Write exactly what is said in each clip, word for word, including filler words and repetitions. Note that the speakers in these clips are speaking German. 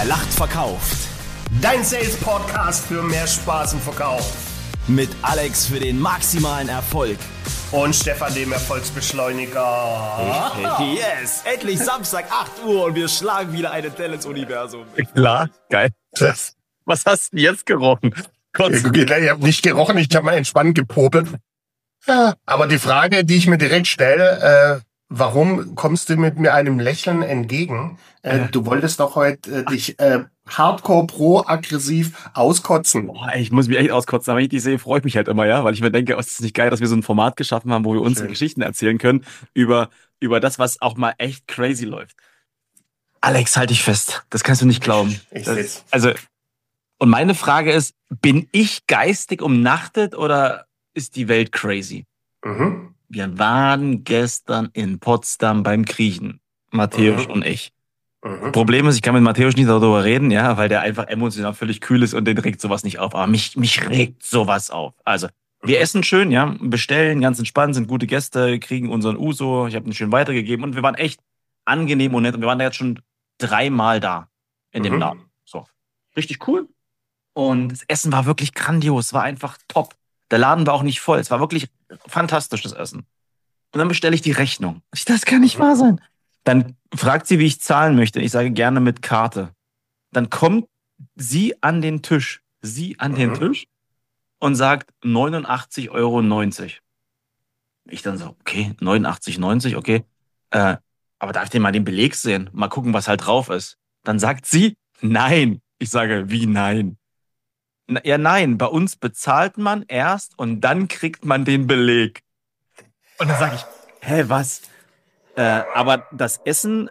Wer lacht, verkauft. Dein Sales-Podcast für mehr Spaß im Verkauf. Mit Alex für den maximalen Erfolg. Und Stefan, dem Erfolgsbeschleuniger. Yes! Endlich Samstag, acht Uhr und wir schlagen wieder eine Delle ins Universum. Klar, geil. Das, was hast du jetzt gerochen? Ich habe nicht gerochen, ich habe mal entspannt gepopelt. Ja, aber die Frage, die ich mir direkt stelle, äh, warum kommst du mit mir einem Lächeln entgegen? Äh, ja. Du wolltest doch heute äh, dich äh, hardcore pro-aggressiv auskotzen. Boah, ey, ich muss mich echt auskotzen, aber wenn ich die sehe, freue ich mich halt immer, ja, weil ich mir denke, oh, ist das nicht geil, dass wir so ein Format geschaffen haben, wo wir unsere Geschichten erzählen können über, über das, was auch mal echt crazy läuft. Alex, halt dich fest. Das kannst du nicht glauben. Ich das, sitz. Also, und meine Frage ist, bin ich geistig umnachtet oder ist die Welt crazy? Mhm. Wir waren gestern in Potsdam beim Kriechen, Matthäus Mhm. und ich. Mhm. Problem ist, ich kann mit Matthäus nicht darüber reden, ja, weil der einfach emotional völlig kühl ist und den regt sowas nicht auf. Aber mich, mich regt sowas auf. Also, wir essen schön, ja, bestellen, ganz entspannt, sind gute Gäste, kriegen unseren Uso, ich habe ihn schön weitergegeben und wir waren echt angenehm und nett und wir waren da jetzt schon dreimal da in dem Mhm. Laden. So, richtig cool. Und das Essen war wirklich grandios, war einfach top. Der Laden war auch nicht voll, es war wirklich fantastisch, das Essen. Und dann bestelle ich die Rechnung. Ich, das kann nicht wahr sein. Dann fragt sie, wie ich zahlen möchte. Ich sage gerne mit Karte. Dann kommt sie an den Tisch, sie an den Mhm. Tisch und sagt neunundachtzig Euro neunzig. Ich dann so, okay, neunundachtzig neunzig, okay. Äh, aber darf ich denn mal den Beleg sehen? Mal gucken, was halt drauf ist. Dann sagt sie, nein. Ich sage, wie nein? Na, ja, nein, bei uns bezahlt man erst und dann kriegt man den Beleg. Und dann sage ich, hä, was? Äh, aber das Essen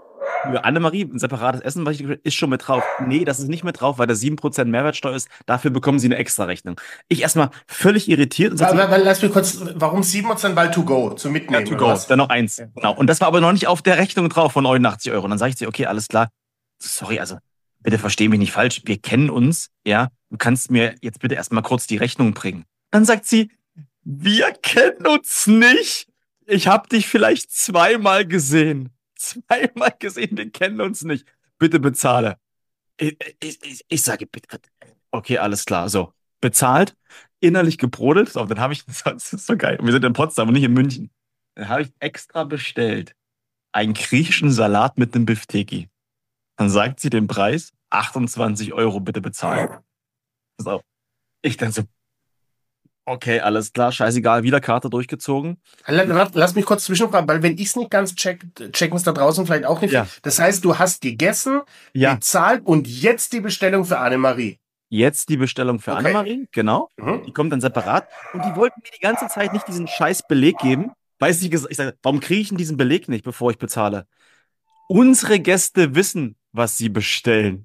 für Annemarie, ein separates Essen, was ich ist schon mit drauf. Nee, das ist nicht mit drauf, weil da sieben Prozent Mehrwertsteuer ist. Dafür bekommen sie eine extra Rechnung. Ich erstmal völlig irritiert und sage, Aber, aber lass mich kurz, warum sieben Prozent? Weil to go, zum Mitnehmen. ja, to oder go. was? Dann noch eins. Genau. Und das war aber noch nicht auf der Rechnung drauf von neunundachtzig Euro. Und dann sage ich zu ihr, okay, alles klar. Sorry, also bitte versteh mich nicht falsch. Wir kennen uns, ja. Du kannst mir jetzt bitte erstmal kurz die Rechnung bringen. Dann sagt sie, wir kennen uns nicht. Ich habe dich vielleicht zweimal gesehen. Zweimal gesehen, wir kennen uns nicht. Bitte bezahle. Ich, ich, ich, ich sage, bitte. Okay, alles klar. So, bezahlt, innerlich gebrodelt. So, dann habe ich, das ist so geil. Und wir sind in Potsdam und nicht in München. Dann habe ich extra bestellt einen griechischen Salat mit einem Bifteki. Dann sagt sie den Preis, achtundzwanzig Euro bitte bezahlen. So. Ich dann so, okay, alles klar, scheißegal, wieder Karte durchgezogen. Lass, lass mich kurz zwischenfragen, weil wenn ich es nicht ganz check, checken es da draußen vielleicht auch nicht. Ja. Das heißt, du hast gegessen, Ja. bezahlt und jetzt die Bestellung für Annemarie. Jetzt die Bestellung für Okay. Annemarie, genau. Mhm. Die kommt dann separat. Und die wollten mir die ganze Zeit nicht diesen scheiß Beleg geben. Weiß ich, ich sage, warum kriege ich denn diesen Beleg nicht, bevor ich bezahle? Unsere Gäste wissen, was sie bestellen.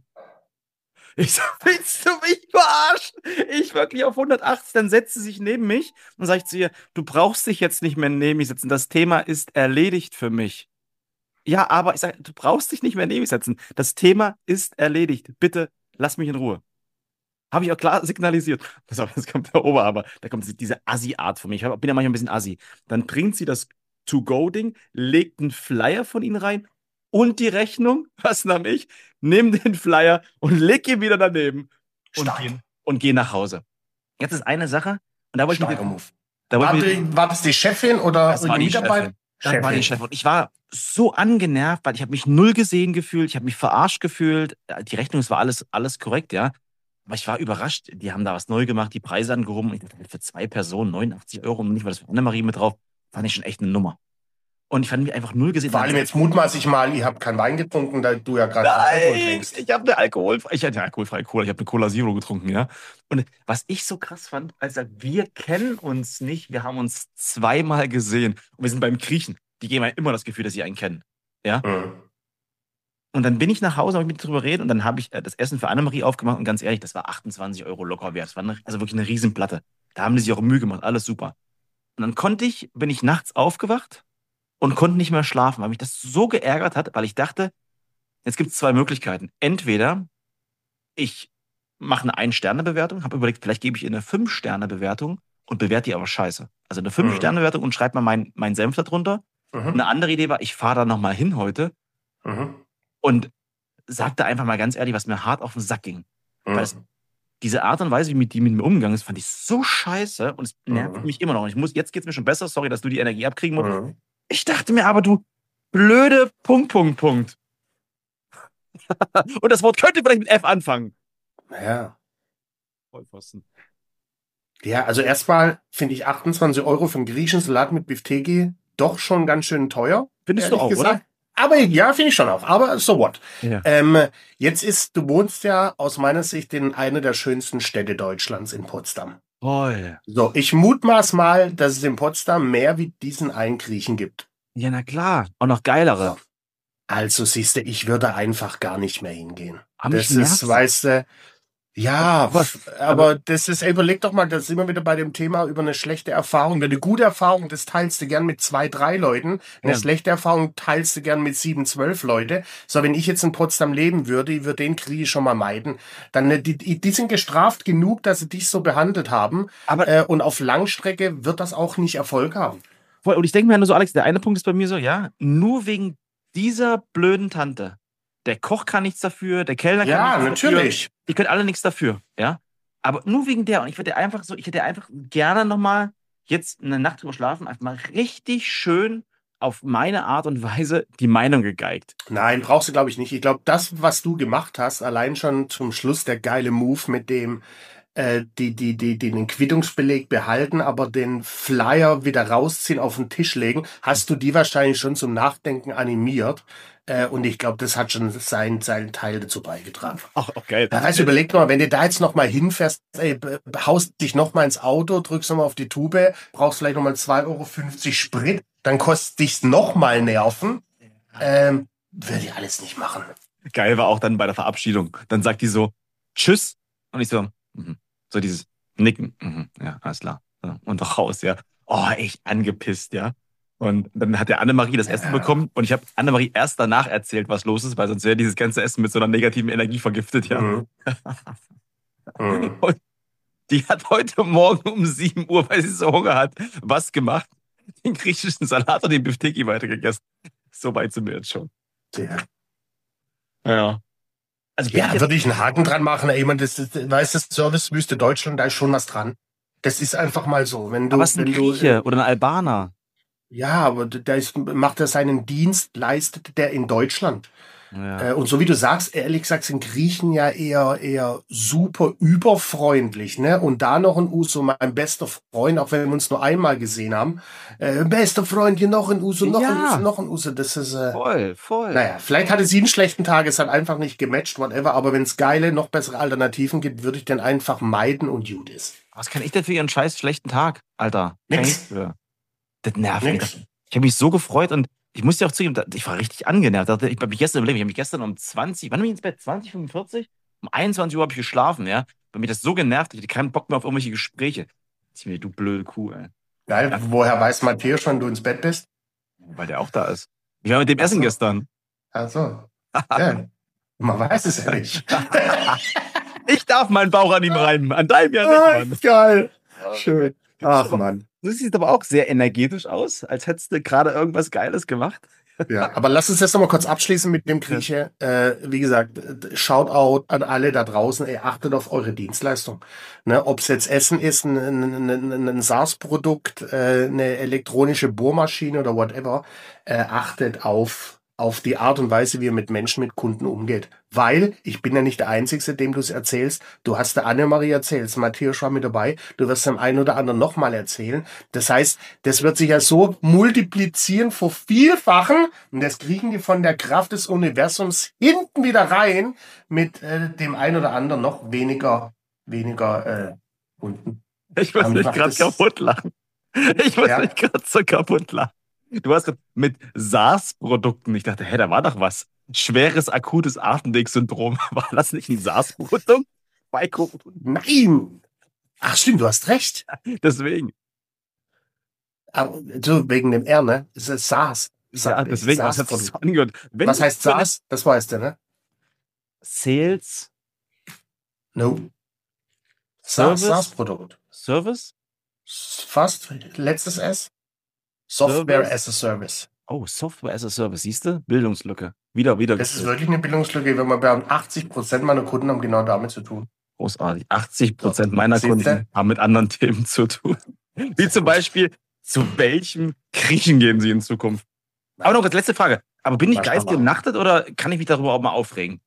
Ich so, willst du mich verarschen? Ich wirklich auf hundertachtzig, dann setzt sie sich neben mich und sage ich zu ihr, du brauchst dich jetzt nicht mehr neben mich setzen, das Thema ist erledigt für mich. Ja, aber ich sage, du brauchst dich nicht mehr neben mich setzen, das Thema ist erledigt, bitte lass mich in Ruhe. Habe ich auch klar signalisiert. Pass auf, jetzt kommt der Oberhammer, da kommt diese Assi-Art von mir, ich bin ja manchmal ein bisschen Assi. Dann bringt sie das To-Go-Ding, legt einen Flyer von ihnen rein und die Rechnung, was nahm ich? Nimm den Flyer und leg ihn wieder daneben und Stark. geh, und geh nach Hause. Jetzt ist eine Sache, und da wollte ich Starker mit, Move. da War, wollte ich, die, war das die Chefin oder das war die die Mitarbeiter? Chefin. Das war die Chefin. Und ich war so angenervt, weil ich habe mich null gesehen gefühlt, ich habe mich verarscht gefühlt. Die Rechnung, es war alles, alles korrekt, ja. Aber ich war überrascht, die haben da was neu gemacht, die Preise angehoben. Ich dachte, für zwei Personen neunundachtzig Euro und nicht mal das für Annemarie mit drauf, fand ich schon echt eine Nummer. Und ich fand mich einfach null gesehen. Vor allem jetzt mutmaße ich mal, ihr habt keinen Wein getrunken, da du ja gerade Alkohol Nein, trinkst. ich habe eine Alkohol, ich hatte eine alkoholfreie Cola, ich habe eine Cola Zero getrunken, ja. Und was ich so krass fand, als er, wir kennen uns nicht, wir haben uns zweimal gesehen und wir sind beim Griechen. Die geben einem immer das Gefühl, dass sie einen kennen, ja. Mhm. Und dann bin ich nach Hause, habe ich mit drüber reden und dann habe ich das Essen für Annemarie aufgemacht und ganz ehrlich, das war achtundzwanzig Euro locker wert. Das war eine, also wirklich eine Riesenplatte. Da haben die sich auch Mühe gemacht, alles super. Und dann konnte ich, bin ich nachts aufgewacht und konnte nicht mehr schlafen, weil mich das so geärgert hat, weil ich dachte, jetzt gibt es zwei Möglichkeiten. Entweder ich mache eine Ein-Sterne-Bewertung, habe überlegt, vielleicht gebe ich ihr eine Fünf-Sterne-Bewertung und bewerte die aber scheiße. Also eine Fünf-Sterne-Bewertung und schreibe mal meinen mein Senf da drunter. Mhm. Eine andere Idee war, ich fahre da nochmal hin heute Mhm. und sag da einfach mal ganz ehrlich, was mir hart auf den Sack ging. Mhm. Weil es, diese Art und Weise, wie mit, die mit mir umgegangen ist, fand ich so scheiße und es nervt Mhm. mich immer noch. Und ich muss, jetzt geht's mir schon besser, sorry, dass du die Energie abkriegen musst. Mhm. Ich dachte mir aber, du blöde Punkt, Punkt, Punkt. Und das Wort könnte vielleicht mit F anfangen. Ja. Vollpfosten. Ja, also erstmal finde ich achtundzwanzig Euro für einen griechischen Salat mit Bifteki doch schon ganz schön teuer. Findest du ehrlich auch, gesagt. oder? Aber ja, finde ich schon auch. Aber so what? Ja. Ähm, jetzt ist, du wohnst ja aus meiner Sicht in einer der schönsten Städte Deutschlands, in Potsdam. Toll. So, ich mutmaß mal, dass es in Potsdam mehr wie diesen einen Griechen gibt. Ja, na klar. Auch noch geilere. Also siehst du, ich würde einfach gar nicht mehr hingehen. Aber mich Das ist, nervt's. weißt du, ja, Aber- pf, aber das ist, ey, überleg doch mal, da sind wir wieder bei dem Thema über eine schlechte Erfahrung. Eine gute Erfahrung, das teilst du gern mit zwei, drei Leuten. Eine Ja. schlechte Erfahrung teilst du gern mit sieben, zwölf Leute. So, wenn ich jetzt in Potsdam leben würde, ich würde den Krieg schon mal meiden. Dann, äh, die, die die sind gestraft genug, dass sie dich so behandelt haben. Aber Äh, und auf Langstrecke wird das auch nicht Erfolg haben. voll, und ich denke mir nur so, Alex, der eine Punkt ist bei mir so, ja, nur wegen dieser blöden Tante. Der Koch kann nichts dafür, der Kellner Ja, kann nichts dafür. natürlich. Die können alle nichts dafür, ja. Aber nur wegen der. Und ich würde einfach so, ich hätte einfach gerne nochmal jetzt eine Nacht drüber schlafen, einfach mal richtig schön auf meine Art und Weise die Meinung gegeigt. Nein, brauchst du, glaube ich, nicht. Ich glaube, das, was du gemacht hast, allein schon zum Schluss der geile Move mit dem, äh, die, die, die, die den Quittungsbeleg behalten, aber den Flyer wieder rausziehen, auf den Tisch legen, hast du die wahrscheinlich schon zum Nachdenken animiert. Äh, und ich glaube, das hat schon seinen, seinen Teil dazu beigetragen. Ach, okay. Ja, also überleg mal, wenn du da jetzt noch mal hinfährst, ey, be- haust dich noch mal ins Auto, drückst noch mal auf die Tube, brauchst vielleicht noch mal zwei Euro fünfzig Sprit, dann kostet dich's noch mal Nerven. Ähm, würde ich alles nicht machen. Geil war auch dann bei der Verabschiedung. Dann sagt die so, tschüss. Und ich so, mhm. So dieses Nicken. Mhm. Ja, alles klar. So, und doch raus, ja. Oh, echt angepisst, ja. Und dann hat der Annemarie das Essen Ja. bekommen und ich habe Annemarie erst danach erzählt, was los ist, weil sonst wäre dieses ganze Essen mit so einer negativen Energie vergiftet, ja. Mhm. Mhm. Und die hat heute Morgen um sieben Uhr, weil sie so Hunger hat, was gemacht? Den griechischen Salat und den Bifteki weitergegessen. So weit sind wir jetzt schon. Ja, Ja. Also bin ich ja jetzt, würde ich einen Haken dran machen. Ey, man, das, das, weißt du, Servicewüste Deutschland, da ist schon was dran. Das ist einfach mal so. Wenn du, aber es ist ein wenn du, Grieche oder ein Albaner. ja, aber da ist, macht er seinen Dienst, leistet der in Deutschland. Ja. Äh, und so wie du sagst, ehrlich gesagt, sind Griechen ja eher, eher super überfreundlich, ne? Und da noch ein Uso, mein bester Freund, auch wenn wir uns nur einmal gesehen haben. Äh, bester Freund, hier noch ein Uso, noch ein Ja. Uso, noch ein Uso. Das ist, äh, Voll, voll. naja, vielleicht hatte sie einen schlechten Tag, es hat einfach nicht gematcht, whatever. Aber wenn es geile, noch bessere Alternativen gibt, würde ich den einfach meiden und gut ist. Was kann ich denn für ihren scheiß schlechten Tag, Alter? Kann Nix. ich nichts für. Das nervt mich. Nix. Ich habe mich so gefreut und ich muss dir auch zugeben, ich war richtig angenervt. Ich habe mich gestern überlegt, ich habe mich gestern um zwanzig, wann bin ich ins Bett? zwanzig, fünfundvierzig? Um einundzwanzig Uhr habe ich geschlafen, ja. Weil mich das so genervt, ich hatte keinen Bock mehr auf irgendwelche Gespräche. Ich mir, du blöde Kuh, ey. Geil, Ja. woher weiß Matthias schon, du ins Bett bist? Weil der auch da ist. Ich war mit dem Ach Essen so. gestern. Also, ja, man weiß es ja nicht. Ich darf meinen Bauch an ihm reiben. An deinem ja Ah, nicht, Mann. geil. Schön. Ach, Mann. Du siehst aber auch sehr energetisch aus, als hättest du gerade irgendwas Geiles gemacht. Ja, aber lass uns jetzt noch mal kurz abschließen mit dem Grieche. Äh, wie gesagt, äh, Shoutout an alle da draußen. Ey, achtet auf eure Dienstleistung. Ne, ob es jetzt Essen ist, ein, ein, ein, ein SaaS-Produkt, äh, eine elektronische Bohrmaschine oder whatever, äh, achtet auf auf die Art und Weise, wie ihr mit Menschen, mit Kunden umgeht. Weil, ich bin ja nicht der Einzige, dem du es erzählst. Du hast der Annemarie erzählt, Matthias war mit dabei. Du wirst dem einen oder anderen nochmal erzählen. Das heißt, das wird sich ja so multiplizieren, vervielfachen. Und das kriegen die von der Kraft des Universums hinten wieder rein mit äh, dem einen oder anderen noch weniger, weniger äh, Kunden. Ich muss Aber mich macht gerade das- kaputt lachen. Ich muss Ja. mich gerade so kaputt lachen. Du hast gerade mit SARS-Produkten. Ich dachte, hä, da war doch was. Schweres akutes Atemwegssyndrom. War das nicht ein SARS-Produkt? Bei Corona. Nein! Ach stimmt, du hast recht. Deswegen. Aber, so, wegen dem R, ne? Es ist SaaS. Ja, deswegen. Was, hat sich so SaaS-Produkt. angehört? Wenn Was du heißt für eine SaaS? Das weißt du, ne? Sales No. SaaS, Service? SaaS-Produkt. Service? Fast. Letztes S. Software Service? as a Service. Oh, Software as a Service. Siehst du? Bildungslücke. Wieder, wieder. Das ist wirklich eine Bildungslücke, wenn man bei achtzig Prozent meiner Kunden haben genau damit zu tun. Großartig. achtzig Prozent meiner Siehste? Kunden haben mit anderen Themen zu tun. Wie zum Beispiel, zu welchem Griechen gehen sie in Zukunft? Aber noch als letzte Frage. Aber bin ich Was geistig aber? umnachtet oder kann ich mich darüber auch mal aufregen?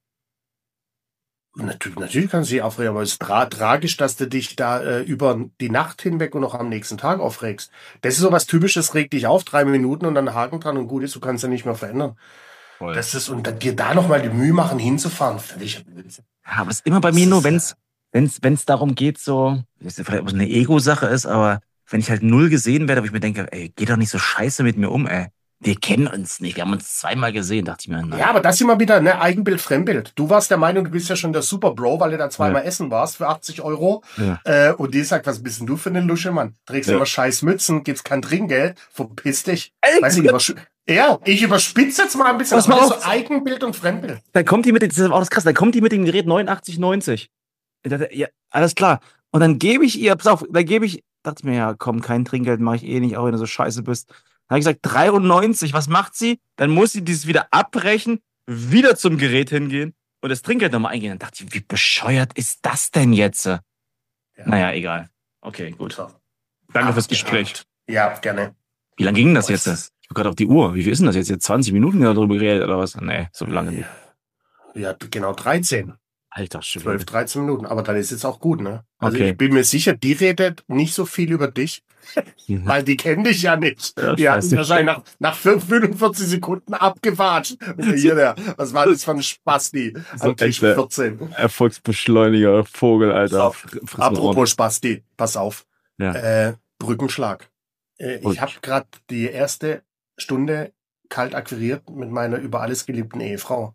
Natürlich, natürlich kannst du dich aufregen, aber es ist tra tragisch, dass du dich da äh, über die Nacht hinweg und noch am nächsten Tag aufregst. Das ist so was Typisches, reg dich auf, drei Minuten und dann Haken dran und gut ist, du kannst ja nicht mehr verändern. Voll. Das ist, und dann dir da nochmal die Mühe machen, hinzufahren, völlig Blödsinn. Ja, aber es ist immer bei mir nur, wenn es wenn's, wenn's darum geht, so, das ist vielleicht auch eine Ego-Sache ist, aber wenn ich halt null gesehen werde, wo ich mir denke, ey, geh doch nicht so scheiße mit mir um, ey. Wir kennen uns nicht, wir haben uns zweimal gesehen, dachte ich mir. Nein. Ja, aber das ist immer wieder, ne, Eigenbild, Fremdbild. Du warst der Meinung, du bist ja schon der Super Bro, weil du da zweimal Ja. essen warst für achtzig Euro. Ja. Äh, und die sagt, was bist denn du für eine Lusche, Mann? Trägst Ja. immer scheiß Mützen, gibt's kein Trinkgeld, verpiss dich. Ey, Weiß ich, übersch ja, ich überspitze jetzt mal ein bisschen. Pass mal aber das auf. ist so Eigenbild und Fremdbild. Dann kommt die mit, dem- das ist auch das krass, dann kommt die mit dem Gerät neunundachtzig neunzig. Ich dachte, ja, alles klar. Und dann gebe ich ihr, pass auf, dann gebe ich, dachte ich mir, ja, komm, kein Trinkgeld mache ich eh nicht, auch wenn du so scheiße bist. Dann habe ich gesagt, dreiundneunzig, was macht sie? Dann muss sie dieses wieder abbrechen, wieder zum Gerät hingehen und das Trinkgeld nochmal eingehen. Dann dachte ich, wie bescheuert ist das denn jetzt? Ja. Naja, egal. Okay, gut. So. Danke fürs Abgehakt. Gespräch. Ja, gerne. Wie lange ging denn das Oh, jetzt? ist- Ich habe gerade auf die Uhr. Wie viel ist denn das jetzt? Jetzt zwanzig Minuten darüber geredet oder was? Nee, so lange nicht. Ja, genau dreizehn. Alter Schwede. zwölf, dreizehn Minuten. Aber dann ist jetzt auch gut, ne? Also Okay. ich bin mir sicher, die redet nicht so viel über dich, weil die kennen dich ja nicht. Ja, Die hatten scheiße. wahrscheinlich nach, nach fünfundvierzig Sekunden abgewatscht. Und hier, der, was war das für ein Spasti? So Am Tisch echt, ne? vierzehn. Erfolgsbeschleuniger, Vogel, Alter. So, apropos Spasti, pass auf. Ja. Äh, Brückenschlag. Äh, Gut. ich habe gerade die erste Stunde kalt akquiriert mit meiner über alles geliebten Ehefrau.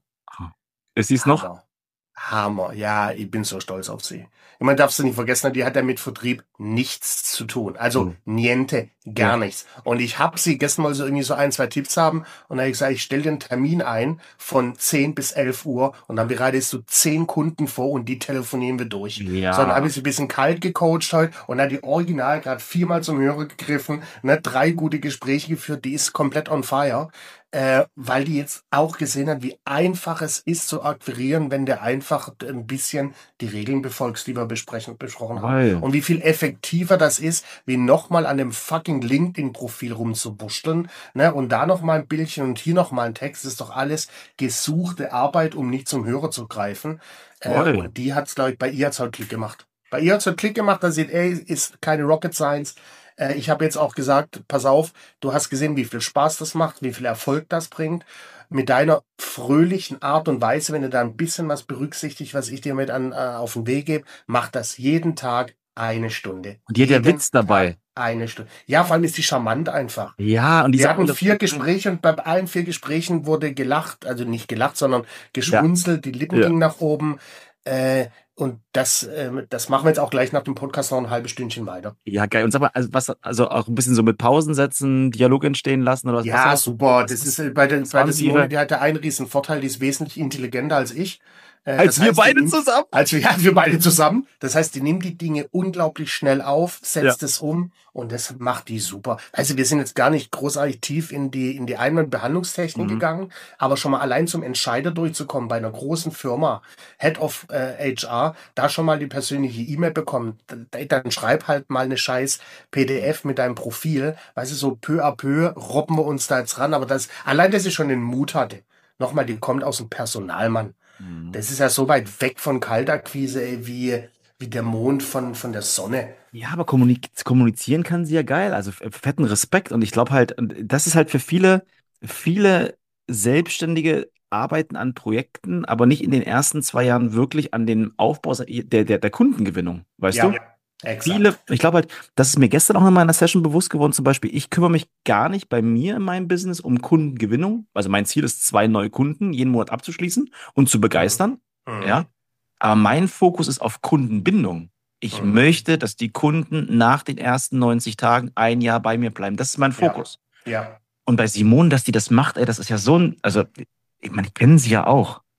Ist sie es noch? Hammer. Hammer. Ja, ich bin so stolz auf sie. Ich meine, darfst du nicht vergessen, die hat ja mit Vertrieb nichts zu tun. Also Mhm. niente, gar Ja. nichts. Und ich habe sie gestern mal so irgendwie so ein, zwei Tipps haben und dann habe ich gesagt, ich stelle dir einen Termin ein von zehn bis elf Uhr und dann bereitest du zehn Kunden vor und die telefonieren wir durch. Ja. So, dann habe ich sie ein bisschen kalt gecoacht heute und dann hat die Original gerade viermal zum Hörer gegriffen, ne, drei gute Gespräche geführt, die ist komplett on fire. Äh, weil die jetzt auch gesehen hat, wie einfach es ist zu akquirieren, wenn du einfach ein bisschen die Regeln befolgst, die wir besprechen, besprochen haben. Geil. Und wie viel effektiver das ist, wie nochmal an dem fucking LinkedIn-Profil rumzubuschteln, ne, und da nochmal ein Bildchen und hier nochmal ein Text, das ist doch alles gesuchte Arbeit, um nicht zum Hörer zu greifen. Äh, Geil. und die hat's, glaube ich, bei ihr hat's halt Klick gemacht. Bei ihr hat's halt Klick gemacht, da sieht, ey, ist keine Rocket Science. Äh, ich habe jetzt auch gesagt, pass auf, du hast gesehen, wie viel Spaß das macht, wie viel Erfolg das bringt. Mit deiner fröhlichen Art und Weise, wenn du da ein bisschen was berücksichtigt, was ich dir mit an, äh, auf den Weg gebe, mach das jeden Tag eine Stunde. Und die hat ja Jeden Witz dabei. Tag eine Stunde. Ja, vor allem ist die charmant einfach. Ja, und die Wir sagen hatten das- vier Gespräche und bei allen vier Gesprächen wurde gelacht, also nicht gelacht, sondern geschmunzelt, die Lippen Ja. gingen nach oben. Äh, und das, äh, das machen wir jetzt auch gleich nach dem Podcast noch ein halbes Stündchen weiter. Ja, geil. Und sag mal, also, was, also auch ein bisschen so mit Pausensätzen, Dialog entstehen lassen oder was? Ja, was super. Das ist äh, bei der, bei der zwanzig Simone, Ihre- die hatte einen riesen Vorteil, die ist wesentlich intelligenter als ich. Äh, Als das wir heißt, beide die nimmt- zusammen? Als wir, ja, wir beide zusammen. Das heißt, die nimmt die Dinge unglaublich schnell auf, setzt es um und das macht die super. Also wir sind jetzt gar nicht großartig tief in die, in die Einwandbehandlungstechnik Mhm. gegangen, aber schon mal allein zum Entscheider durchzukommen bei einer großen Firma, Head of äh, H R, da schon mal die persönliche E-Mail bekommen, dann, dann schreib halt mal eine scheiß P D F mit deinem Profil. Weißt du, so peu à peu robben wir uns da jetzt ran, aber das, allein, dass ich schon den Mut hatte. Nochmal, die kommt aus dem Personalmann. Mhm. Das ist ja so weit weg von Kaltakquise, ey, wie, wie der Mond von, von der Sonne. Ja, aber kommunik kommunizieren kann sie ja geil. Also f- fetten Respekt. Und ich glaube halt, und das ist halt für viele, viele Selbstständige arbeiten an Projekten, aber nicht in den ersten zwei Jahren wirklich an den Aufbau der, der, der Kundengewinnung. Weißt ja, du? exakt. Viele, ich glaube halt, das ist mir gestern auch noch mal in einer Session bewusst geworden, zum Beispiel, ich kümmere mich gar nicht bei mir in meinem Business um Kundengewinnung. Also mein Ziel ist, zwei neue Kunden jeden Monat abzuschließen und zu begeistern. Mhm. Ja. Aber mein Fokus ist auf Kundenbindung. Ich Mhm. möchte, dass die Kunden nach den ersten neunzig Tagen ein Jahr bei mir bleiben. Das ist mein Ja. Fokus. Ja. Und bei Simone, dass die das macht, ey, das ist ja so ein, also, ich meine, ich kenne sie ja auch.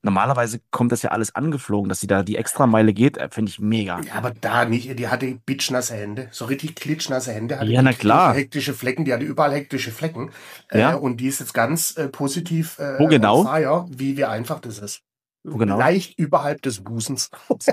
normalerweise kommt das ja alles angeflogen, dass sie da die Extrameile geht, äh, finde ich mega. Ja, aber da nicht, die hatte bitschnasse Hände, so richtig klitschnasse Hände, hatte Ja, die na klar. hektische Flecken, die hatte überall hektische Flecken. Ja. Äh, und die ist jetzt ganz äh, positiv äh, Wo genau? on fire, wie, wie einfach das ist. Wo genau? Leicht überhalb des Busens.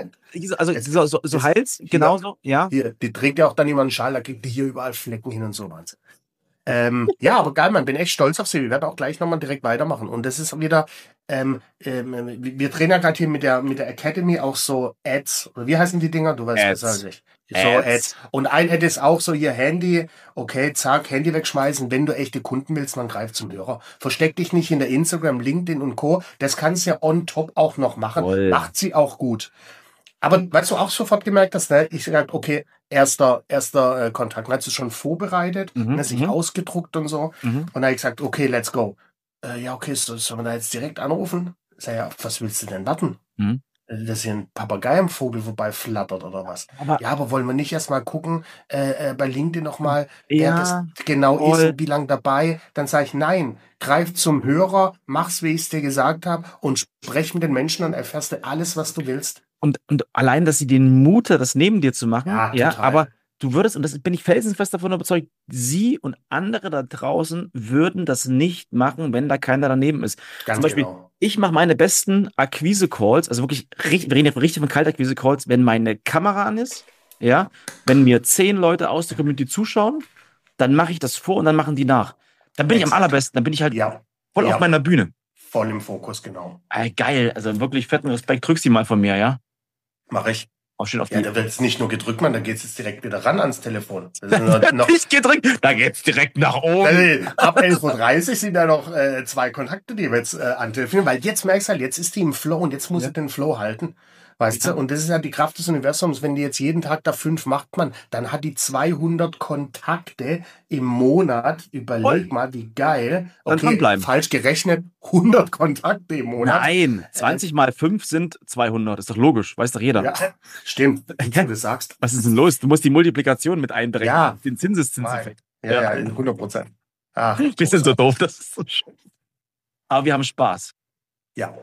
Also Es- so, so, so es- Hals, hier- genauso, ja. Hier, die trägt ja auch dann immer einen Schal, da kriegt die hier überall Flecken hin und so. Wahnsinn. Ähm, ja, aber geil, man, bin echt stolz auf sie. Wir werden auch gleich nochmal direkt weitermachen. Und das ist wieder, ähm, ähm, wir drehen ja gerade hier mit der, mit der Academy auch so Ads, oder wie heißen die Dinger? Du weißt Ads. besser als ich. So Ads. Ads. Und ein Ad ist auch so hier Handy, okay, zack, Handy wegschmeißen. Wenn du echte Kunden willst, man greift zum Hörer. Versteck dich nicht in der Instagram, LinkedIn und Co. Das kannst du ja on top auch noch machen. Voll. Macht sie auch gut. Aber weißt du auch sofort gemerkt hast, ne? Ich gesagt, okay, erster, erster äh, Kontakt. Dann hast du schon vorbereitet, Mhm, ne, sich mhm. ausgedruckt und so. Mhm. Und dann habe ich gesagt, okay, let's go. Äh, ja, okay, so, sollen wir da jetzt direkt anrufen? Sag ja, auf was willst du denn warten? Mhm. Äh, Dass hier ein Papagei am Vogel vorbei flattert oder was? Aber Ja, aber wollen wir nicht erstmal gucken, äh, äh, bei LinkedIn nochmal, wer Ja, das genau voll. ist und wie lang dabei? Dann sage ich, nein, greif zum Hörer, mach's, wie ich es dir gesagt habe und sprech mit den Menschen und erfährst du alles, was du willst. Und, und allein, dass sie den Mut hat, das neben dir zu machen, Ja, ja, total. aber du würdest, und das bin ich felsenfest davon überzeugt, sie und andere da draußen würden das nicht machen, wenn da keiner daneben ist. Ganz Zum Beispiel, genau. ich mache meine besten Akquise-Calls, also wirklich, richtig, wir reden ja richtig von Kaltakquise-Calls, wenn meine Kamera an ist, ja, wenn mir zehn Leute aus der Community zuschauen, dann mache ich das vor und dann machen die nach. Dann bin ich am Exakt. allerbesten, dann bin ich halt Ja, voll ja. auf meiner Bühne. voll im Fokus, genau. Ey, geil, also wirklich fetten Respekt, drück sie mal von mir, ja? Mach ich. Auch schön auf Ja, die. da wird es nicht nur gedrückt, man, da geht es jetzt direkt wieder ran ans Telefon. Das ist Da noch, wird noch, nicht gedrückt, da geht's direkt nach oben. Nee, ab elf Uhr dreißig sind da noch äh, zwei Kontakte, die wir jetzt äh, antelefonieren, weil jetzt merkst du halt, jetzt ist die im Flow und jetzt muss Ja. sie den Flow halten. Weißt Ja. du? Und das ist ja die Kraft des Universums. Wenn die jetzt jeden Tag da fünf macht, man, dann hat die zweihundert Kontakte im Monat. Überleg Voll. mal, wie geil. Dann Okay, dranbleiben. falsch gerechnet, hundert Kontakte im Monat. Nein, zwanzig mal fünf sind zweihundert. Ist doch logisch, weiß doch jeder. Ja, stimmt, wie du das sagst. Was ist denn los? Du musst die Multiplikation mit einberechnen. Ja. Den Zinseszinseffekt. Ja, ja, hundert Prozent. Ach, Wir sind so doof, das ist so schön. Aber wir haben Spaß. Ja.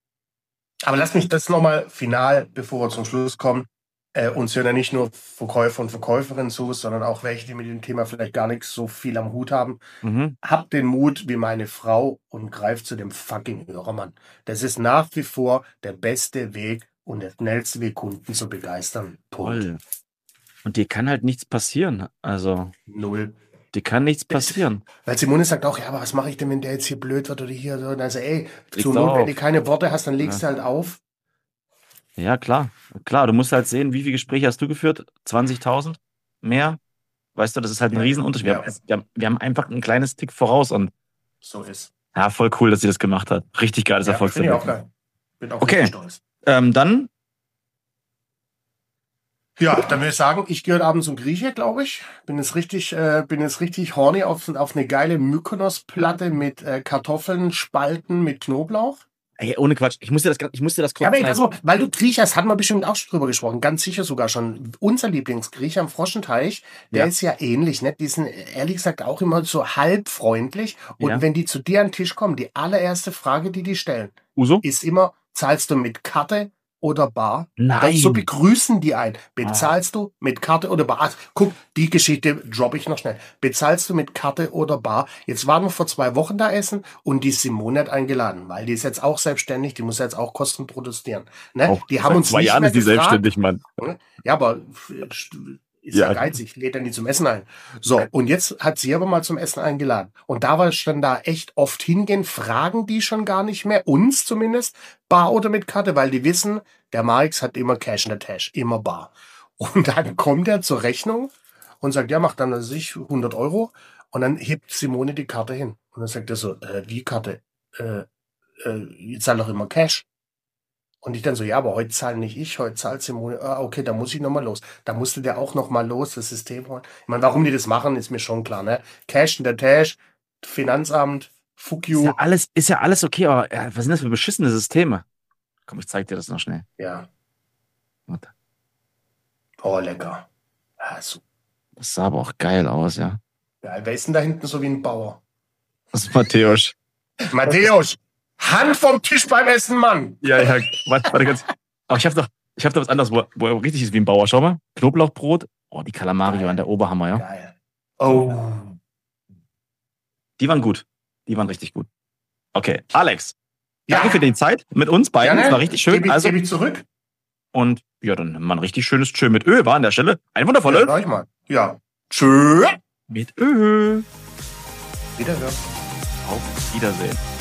Aber lass mich das nochmal final, bevor wir zum Schluss kommen. Äh, uns hören ja nicht nur Verkäufer und Verkäuferinnen zu, sondern auch welche, die mit dem Thema vielleicht gar nichts so viel am Hut haben. Mhm. Habt den Mut wie meine Frau und greift zu dem fucking Hörermann. Das ist nach wie vor der beste Weg und der schnellste Weg, Kunden zu begeistern. Punkt. Toll. Und dir kann halt nichts passieren. Also, Null. dir kann nichts passieren. Weil Simone sagt auch, ja, aber was mache ich denn, wenn der jetzt hier blöd wird oder hier so? Und also, ey, Legst zur Not, auf. wenn du keine Worte hast, dann legst Ja. du halt auf. Ja, klar. Klar, du musst halt sehen, wie viele Gespräche hast du geführt? zwanzigtausend? Mehr? Weißt du, das ist halt ein Ja. Riesenunterschied. Wir, Ja. haben, wir, haben, wir haben einfach ein kleines Tick voraus und So ist. ja, voll cool, dass sie das gemacht hat. Richtig geiles Ja, finde ich auch Erfolgserlebnis. geil. Bin auch Okay. richtig stolz. Ähm, dann, Ja, dann würde ich sagen, ich gehe heute Abend zum Grieche, glaube ich. Bin jetzt richtig, äh, bin jetzt richtig horny auf, auf eine geile Mykonos-Platte mit äh, Kartoffeln, Spalten, mit Knoblauch. ey, ohne Quatsch, ich muss dir das, ich muss dir das kurz Ja, aber ey, zeigen. pass auf, weil du Grieche hast, hatten wir bestimmt auch schon drüber gesprochen, ganz sicher sogar schon. Unser Lieblingsgrieche am Froschenteich, der Ja. ist ja ähnlich, ne? Die sind ehrlich gesagt auch immer so halb freundlich. Und Ja. wenn die zu dir an den Tisch kommen, die allererste Frage, die die stellen, Uso? ist immer, zahlst du mit Karte oder bar? Nein. So begrüßen die ein. Bezahlst du mit Karte oder bar? Ach, guck, die Geschichte droppe ich noch schnell. Bezahlst du mit Karte oder bar? Jetzt waren wir vor zwei Wochen da essen und die Simone hat eingeladen, weil die ist jetzt auch selbstständig, die muss jetzt auch Kosten produzieren. Ne? Auch die haben seit uns zwei nicht Jahren mehr ist die gefragt. selbstständig, Mann. Ja, aber ist ja, Ja. geizig, lädt dann die zum Essen ein. So, und jetzt hat sie aber mal zum Essen eingeladen. Und da war es dann da echt oft hingehen, fragen die schon gar nicht mehr, uns zumindest, bar oder mit Karte, weil die wissen, der Marx hat immer Cash in der Tasche, immer bar. Und dann kommt er zur Rechnung und sagt, ja, macht dann sich hundert Euro. Und dann hebt Simone die Karte hin. Und dann sagt er so, äh, wie Karte? Äh, äh, ihr zahlt doch immer Cash. Und ich dann so, ja, aber heute zahle nicht ich, heute zahlt Simone. Ah, okay, da muss ich nochmal los. Da musste der auch nochmal los, das System holen. Ich meine, warum die das machen, ist mir schon klar, ne? Cash in der Tasche, Finanzamt, fuck Ist you. ja alles, ist ja alles okay, aber äh, was sind das für beschissene Systeme? Komm, ich zeig dir das noch schnell. Ja. Warte. Oh, lecker. Ja, so Das sah aber auch geil aus, ja. geil. Wer ist denn da hinten so wie ein Bauer? Das ist Matthäus. Matthäus! Hand vom Tisch beim Essen, Mann. Ja, ja, warte, warte ganz. Aber ich habe doch, ich habe doch was anderes, wo, wo er richtig ist wie ein Bauer. Schau mal, Knoblauchbrot. Oh, die Kalamari waren der Oberhammer, ja. Geil. Oh. Die waren gut. Die waren richtig gut. Okay, Alex. Ja. Danke für die Zeit mit uns beiden. Gerne. Das war richtig schön. Gebe ich, also, gebe ich zurück. und ja, dann mal ein richtig schönes Tschö mit Ö war an der Stelle. Ein wundervoller Ja, euch mal. Ja. Tschö. mit Ö. Wiederhören. Auf Wiedersehen.